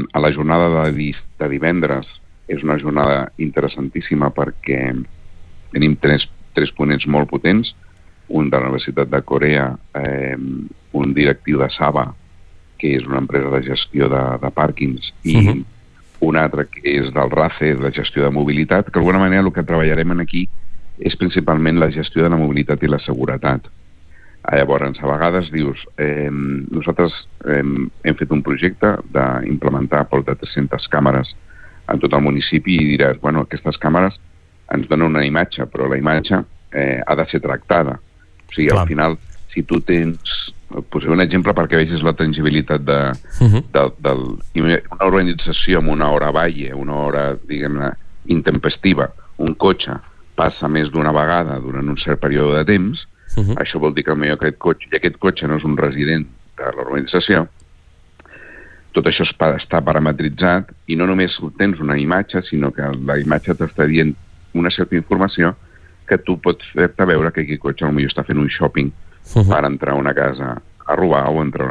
A la jornada de divendres és una jornada interessantíssima perquè tenim tres ponents molt potents, un de la Universitat de Corea, un directiu de Saba, que és una empresa de gestió de pàrquings, i un altre que és del RACE, de gestió de mobilitat, que d'alguna manera el que treballarem aquí és principalment la gestió de la mobilitat i la seguretat. Llavors, a vegades dius, nosaltres hem fet un projecte d'implementar prop de 300 càmeres en tot el municipi i diràs, bueno, aquestes càmeres ens donen una imatge, però la imatge ha de ser tractada. O sigui, al final, si tu tens... Posaré un exemple perquè vegis la tangibilitat d'una urbanització amb una hora valle, una hora, diguem-ne, intempestiva, un cotxe passa més d'una vegada durant un cert període de temps, això vol dir que potser aquest cotxe no és un resident de l'urbanització, tot això està parametritzat i no només tens una imatge, sinó que la imatge t'està dient una certa informació que tu pots fer-te veure que aquest cotxe potser està fent un shopping per entrar a una casa a robar o entrar a una